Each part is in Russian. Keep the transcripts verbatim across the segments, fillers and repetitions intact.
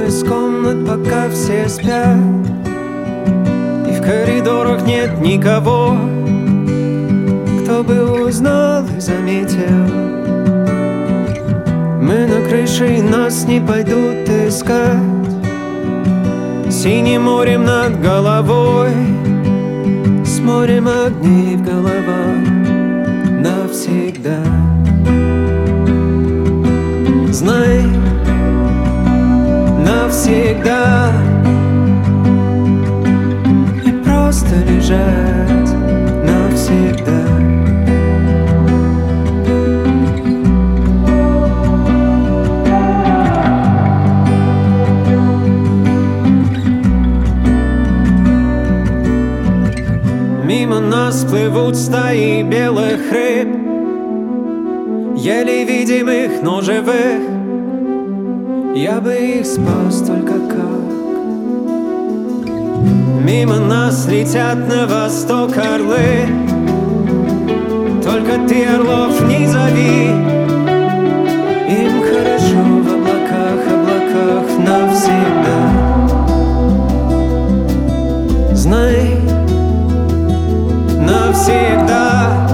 из комнат, пока все спят, и в коридорах нет никого, кто бы узнал и заметил. Мы на крыше, и нас не пойдут искать. Синим морем над головой, с морем огней в головах навсегда. Знай, навсегда. И просто лежать навсегда. Мимо нас плывут стаи белых рыб, еле видимых, но живых. Я бы их спас, только как? Мимо нас летят на восток орлы, только ты орлов не зови. Им хорошо в облаках, облаках навсегда. Знай, навсегда.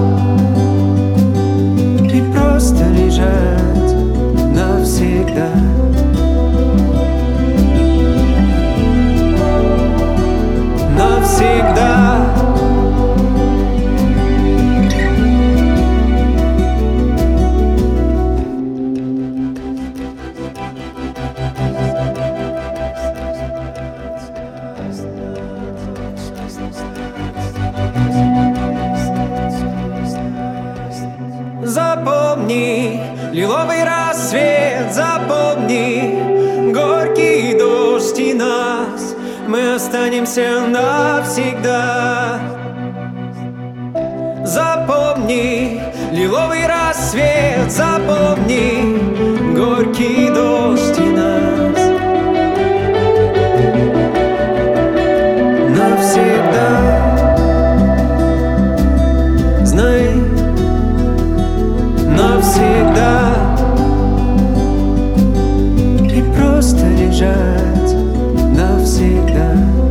И просто лежать навсегда. Навсегда. Запомни лиловый рассвет, запомни горький дождь и нас. Мы останемся навсегда. Запомни лиловый рассвет, запомни горький дождь и нас. Навсегда. Знай, навсегда. И просто лежать навсегда.